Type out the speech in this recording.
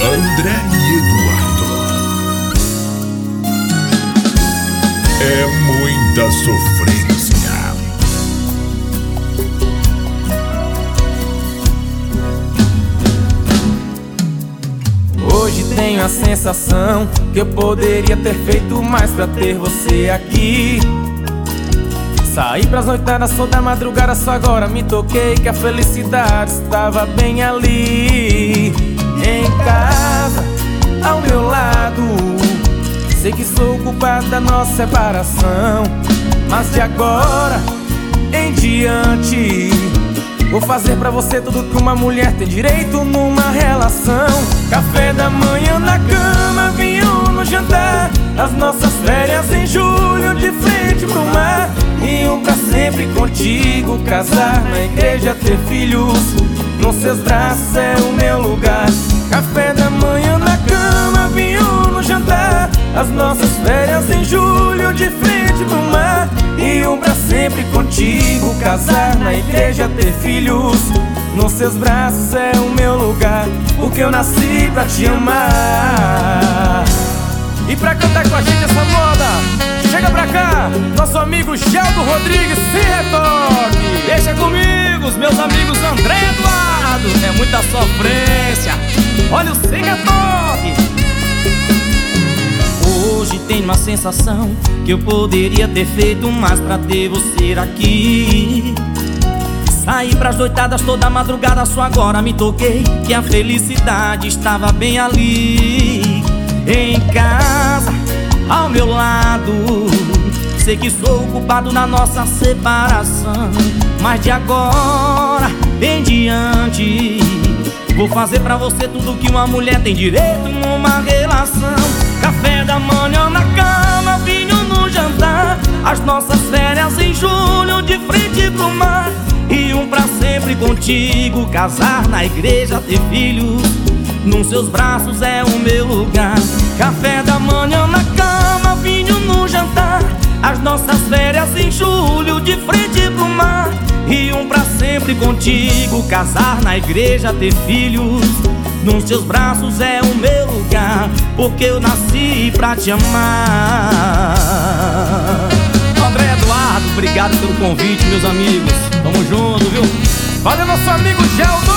André e Eduardo. É muita sofrência. Hoje tenho a sensação que eu poderia ter feito mais pra ter você aqui. Saí pras noitadas, sou da madrugada, só agora me toquei que a felicidade estava bem ali. Em casa, ao meu lado. Sei que sou o culpado da nossa separação, mas de agora em diante vou fazer pra você tudo que uma mulher tem direito numa relação. Café da manhã na cama, vinho no jantar, as nossas férias em julho de frente pro mar, e um pra sempre contigo, casar na igreja, ter filhos, nos seus braços é o meu lugar. Café da manhã na cama, vinho no jantar, as nossas férias em julho de frente pro mar, e um pra sempre contigo, casar na igreja, ter filhos, nos seus braços é o meu lugar, porque eu nasci pra te amar. E pra cantar com a gente essa moda, chega pra cá, nosso amigo Geldo Rodrigues, se retoque. Deixa comigo, os meus amigos André e Eduardo. É muita sofrência, olha o sem retoque. Hoje tenho a sensação que eu poderia ter feito mais pra ter você aqui. Saí pras noitadas toda madrugada, só agora me toquei que a felicidade estava bem ali. Em casa, ao meu lado. Sei que sou o culpado na nossa separação, mas de agora em diante vou fazer pra você tudo que uma mulher tem direito numa relação. Café da manhã na cama, vinho no jantar, as nossas férias em julho de frente pro mar, e um pra sempre contigo, casar na igreja, ter filhos, nos seus braços é o meu lugar. Café da manhã na cama, vinho no jantar, as nossas férias em julho de frente pro mar, e um pra sempre contigo, casar na igreja, ter filhos, nos seus braços é o meu lugar, porque eu nasci pra te amar. André e Eduardo, obrigado pelo convite, meus amigos. Tamo junto, viu? Valeu, nosso amigo Geldo.